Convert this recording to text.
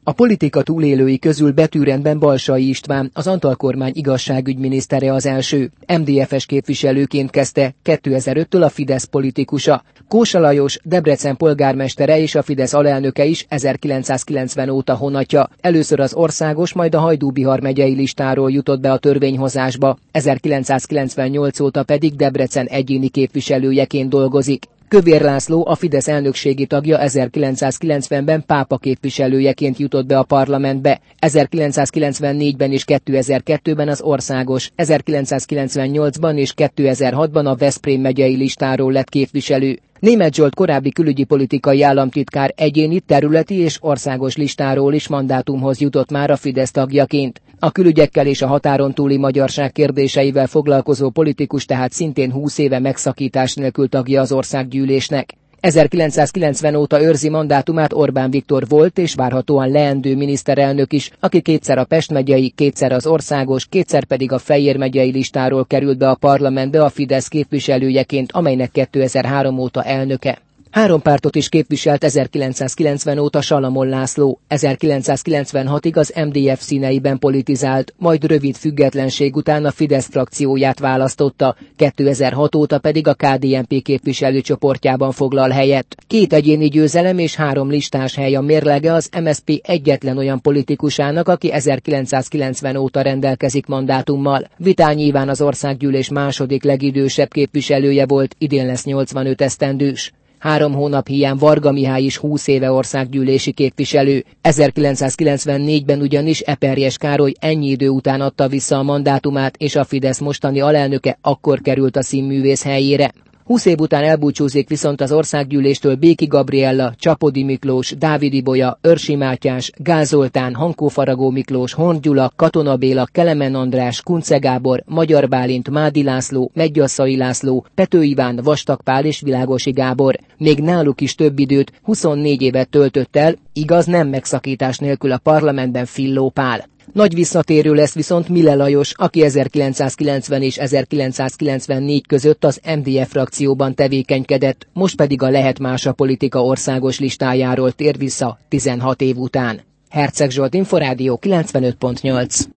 A politika túlélői közül betűrendben Balsay István, az Antall kormány igazságügyminisztere az első. MDF-es képviselőként kezdte, 2005-től a Fidesz politikusa. Kósa Lajos, Debrecen polgármestere és a Fidesz alelnöke is 1990 óta honatja. Először az országos, majd a Hajdú-Bihar megyei listáról jutott be a törvényhozásba, 1998 óta pedig Debrecen egyéni képviselőjeként dolgozik. Kövér László, a Fidesz elnökségi tagja 1990-ben pápa képviselőjeként jutott be a parlamentbe, 1994-ben és 2002-ben az országos, 1998-ban és 2006-ban a Veszprém megyei listáról lett képviselő. Németh Zsolt korábbi külügyi politikai államtitkár egyéni, területi és országos listáról is mandátumhoz jutott már a Fidesz tagjaként. A külügyekkel és a határon túli magyarság kérdéseivel foglalkozó politikus tehát szintén 20 éve megszakítás nélkül tagja az országgyűlésnek. 1990 óta őrzi mandátumát Orbán Viktor volt és várhatóan leendő miniszterelnök is, aki kétszer a Pest megyei, kétszer az országos, kétszer pedig a Fejér megyei listáról került be a parlamentbe a Fidesz képviselőjeként, amelynek 2003 óta elnöke. 3 pártot is képviselt 1990 óta Salamon László, 1996-ig az MDF színeiben politizált, majd rövid függetlenség után a Fidesz frakcióját választotta, 2006 óta pedig a KDNP képviselőcsoportjában foglal helyet. 2 egyéni győzelem és 3 listás hely a mérlege az MSZP egyetlen olyan politikusának, aki 1990 óta rendelkezik mandátummal. Vitányi Iván az országgyűlés második legidősebb képviselője volt, idén lesz 85 esztendős. 3 hónap híján Varga Mihály is 20 éve országgyűlési képviselő. 1994-ben ugyanis Eperjes Károly ennyi idő után adta vissza a mandátumát, és a Fidesz mostani alelnöke akkor került a színművész helyére. 20 év után elbúcsúzik viszont az országgyűléstől Béki Gabriella, Csapody Miklós, Dávid Ibolya, Őrsi Mátyás, Gál Zoltán, Hankó Faragó Miklós, Horn Gyula, Katona Béla, Kelemen András, Kunce Gábor, Magyar Bálint, Mádi László, Medgyasszai László, Pető Iván, Vastag Pál és Világosi Gábor. Még náluk is több időt, 24 évet töltött el, igaz nem megszakítás nélkül a parlamentben Filló Pál. Nagy visszatérő lesz viszont Mille Lajos, aki 1990 és 1994 között az MDF frakcióban tevékenykedett, most pedig a Lehet Más a politika országos listájáról tér vissza 16 év után. Herceg Zsolt, Inforádió 95.8.